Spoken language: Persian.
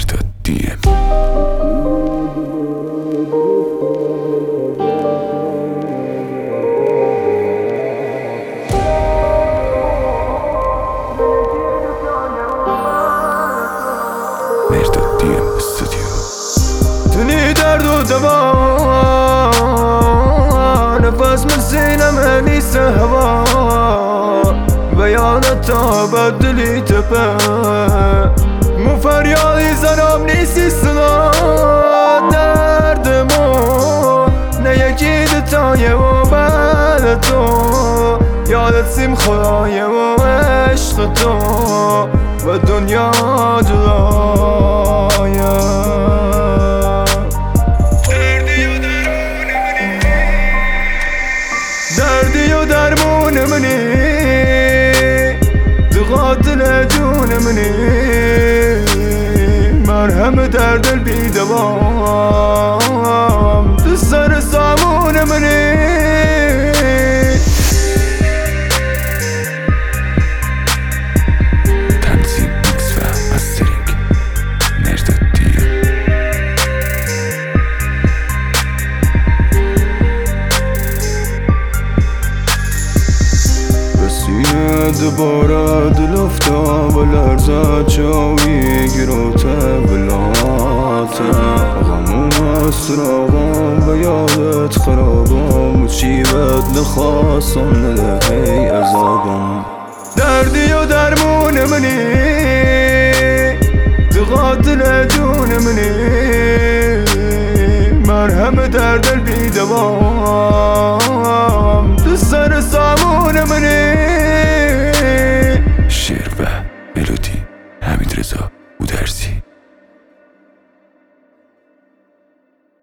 مرداد دیم مرداد دیم استودیو. تنی درد و دوا نفس من سینم نیست هوا بیانت تا بدلی تپه مو فریادی زنم نیستی صدا دردمو نه یکی دتایه و بعد تو یادت سیم خدایه و عشق تو و دنیا جدایه دردی و درمون منی تو قاتل جون منی مرهم درد البی دوام تو سر سامون منی تنظیم میکس و مسترینگ مرداد دیم. دوباره دل افتاد و لرزد چاوی گروته بلاته غموم از سراغم به یادت خرابم چیبت نخواستم ندهی عذابم دردی و درمون منی تو قاتل جون منی مرهم درد البی دوام